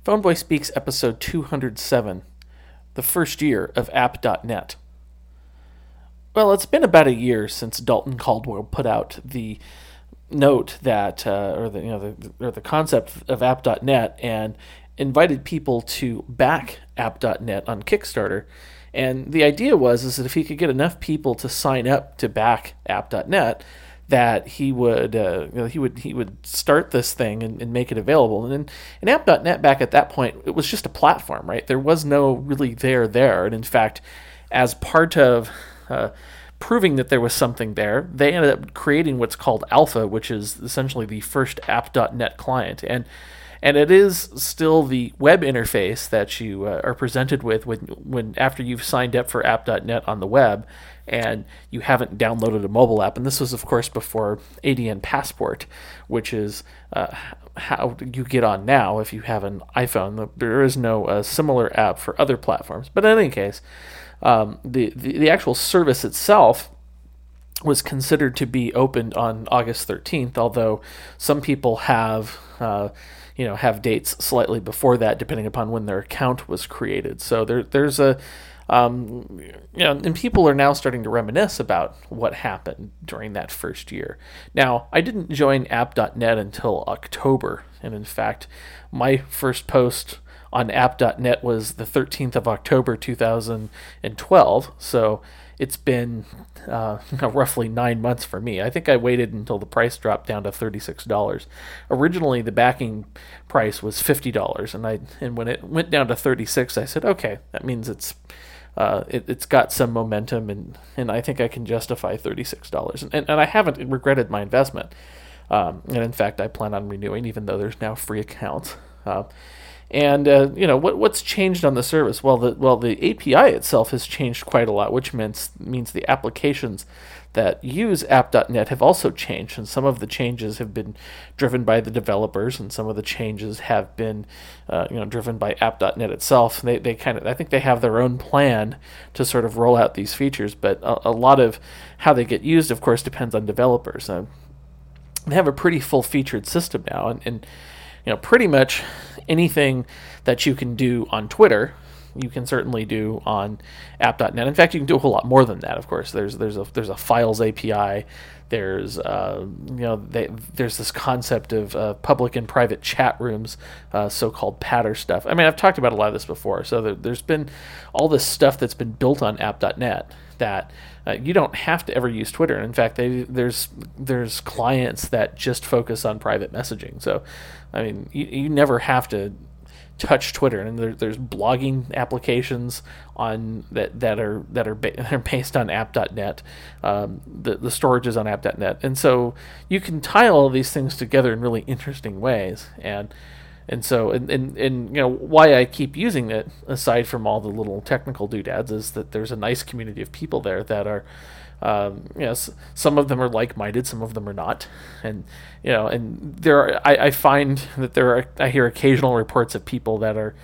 Phoneboy Speaks episode 207, the first year of app.net. Well, it's been about a year since Dalton Caldwell put out the note that, or the concept of app.net, and invited people to back app.net on Kickstarter. And the idea was that if he could get enough people to sign up to back app.net, that he would start this thing and make it available. And in app.net back at that point, it was just a platform, right? There was no really there. And in fact, as part of proving that there was something there, they ended up creating what's called Alpha, which is essentially the first app.net client. And it is still the web interface that you are presented with when after you've signed up for app.net on the web and you haven't downloaded a mobile app. And this was, of course, before ADN Passport, which is how you get on now if you have an iPhone. There is no similar app for other platforms. But in any case, the actual service itself was considered to be opened on August 13th, although some people have dates slightly before that, depending upon when their account was created. So there's a and people are now starting to reminisce about what happened during that first year. Now, I didn't join app.net until October, and in fact, my first post on app.net was the 13th of October 2012, so it's been roughly 9 months for me. I think I waited until the price dropped down to $36. Originally, the backing price was $50, and when it went down to $36, I said, okay, that means it's got some momentum, and I think I can justify $36. And I haven't regretted my investment. And in fact, I plan on renewing, even though there's now free accounts. What's changed on the service? Well, the API itself has changed quite a lot, which means the applications that use app.net have also changed, and some of the changes have been driven by the developers, and some of the changes have been driven by app.net itself. I think they have their own plan to sort of roll out these features, but a lot of how they get used, of course, depends on developers. They have a pretty full-featured system now, and pretty much anything that you can do on Twitter, you can certainly do on app.net. In fact, you can do a whole lot more than that. Of course, there's a files API. There's there's this concept of public and private chat rooms, so-called patter stuff. I mean, I've talked about a lot of this before. So there's been all this stuff that's been built on app.net that you don't have to ever use Twitter. And in fact, there's clients that just focus on private messaging. So, I mean, you never have to touch Twitter, and there's blogging applications on that are based on app.net. The storage is on app.net, and so you can tie all of these things together in really interesting ways. And why I keep using it, aside from all the little technical doodads, is that there's a nice community of people there that are, some of them are like-minded, some of them are not, and I find that I hear occasional reports of people that are,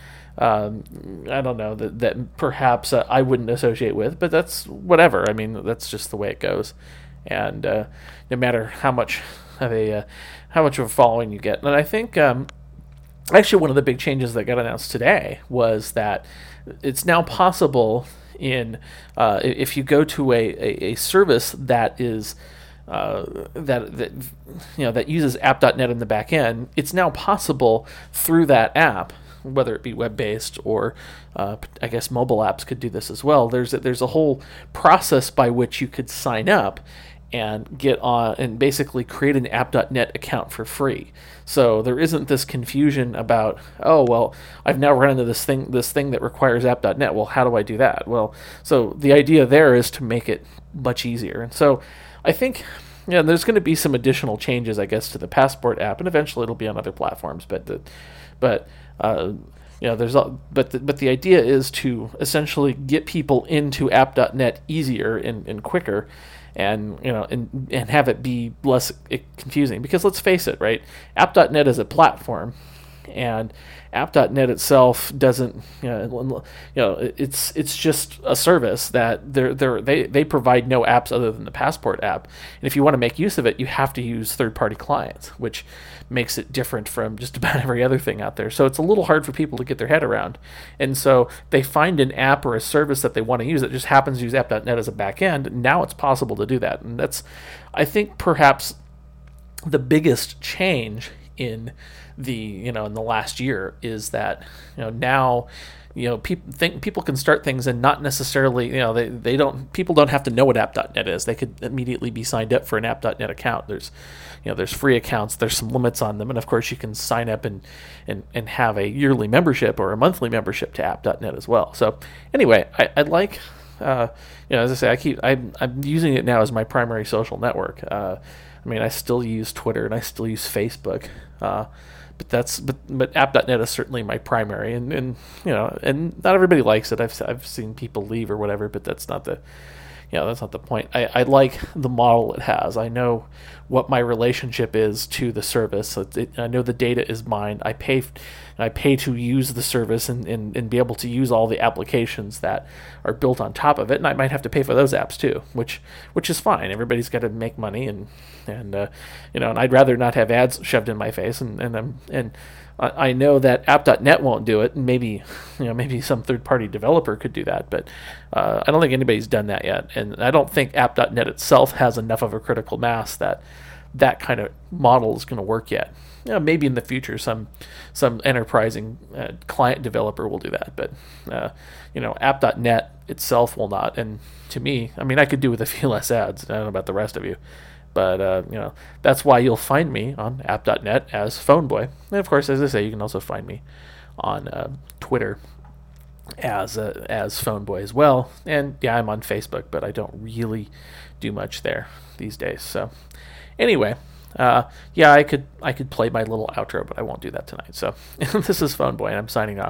that perhaps I wouldn't associate with, but that's whatever. I mean, that's just the way it goes, and no matter how much of a following you get, and I think. Actually, one of the big changes that got announced today was that it's now possible if you go to a service that is that uses app.net in the back end, it's now possible through that app, whether it be web-based or I guess mobile apps could do this as well. There's a whole process by which you could sign up and get on and basically create an app.net account for free. So there isn't this confusion about, oh, well, I've now run into this thing that requires app.net. Well, how do I do that? Well, so the idea there is to make it much easier. And so I think there's going to be some additional changes, I guess, to the Passport app, and eventually it'll be on other platforms. But the idea is to essentially get people into app.net easier and quicker, and have it be less confusing. Because let's face it, right? App.net as a platform And app.net itself doesn't, it's just a service that they provide no apps other than the Passport app. And if you want to make use of it, you have to use third-party clients, which makes it different from just about every other thing out there. So it's a little hard for people to get their head around. And so they find an app or a service that they want to use that just happens to use app.net as a back end. Now it's possible to do that. And that's, I think, perhaps the biggest change in in the last year is that now people can start things and not necessarily people don't have to know what app.net is. They could immediately be signed up for an app.net account. There's free accounts, there's some limits on them, and of course you can sign up and have a yearly membership or a monthly membership to app.net as well. So anyway, I like as I say, I'm using it now as my primary social network. I still use Twitter and I still use Facebook, but app.net is certainly my primary, and not everybody likes it. I've seen people leave or whatever, but that's not the point. I like the model it has. I know what my relationship is to the service. I know the data is mine. I pay to use the service and be able to use all the applications that are built on top of it. And I might have to pay for those apps too, which is fine. Everybody's got to make money, and I'd rather not have ads shoved in my face. And I know that app.net won't do it, and maybe some third-party developer could do that, but I don't think anybody's done that yet, and I don't think app.net itself has enough of a critical mass that kind of model is going to work yet. Maybe in the future some enterprising client developer will do that, but app.net itself will not. And to me, I could do with a few less ads. I don't know about the rest of you. But, that's why you'll find me on app.net as Phoneboy. And, of course, as I say, you can also find me on Twitter as Phoneboy as well. And, yeah, I'm on Facebook, but I don't really do much there these days. So, anyway, I could play my little outro, but I won't do that tonight. So, this is Phoneboy, and I'm signing off.